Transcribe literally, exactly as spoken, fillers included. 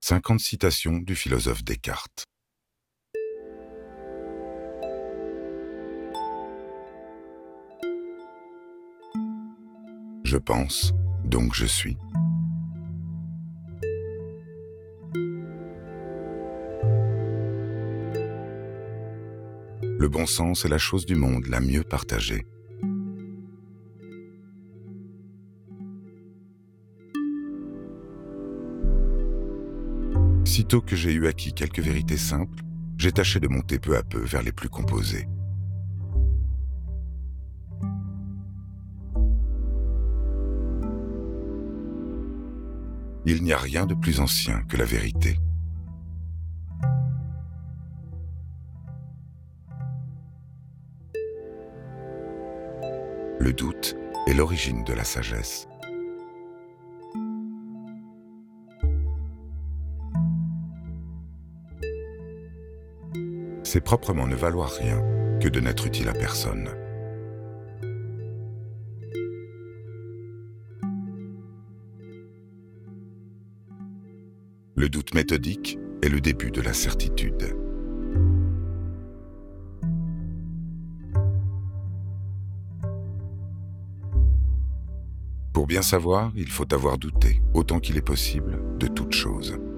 cinquante citations du philosophe Descartes. Je pense, donc je suis. Le bon sens est la chose du monde la mieux partagée. Sitôt que j'ai eu acquis quelques vérités simples, j'ai tâché de monter peu à peu vers les plus composées. Il n'y a rien de plus ancien que la vérité. Le doute est l'origine de la sagesse. C'est proprement ne valoir rien que de n'être utile à personne. Le doute méthodique est le début de la certitude. Pour bien savoir, il faut avoir douté, autant qu'il est possible, de toute chose.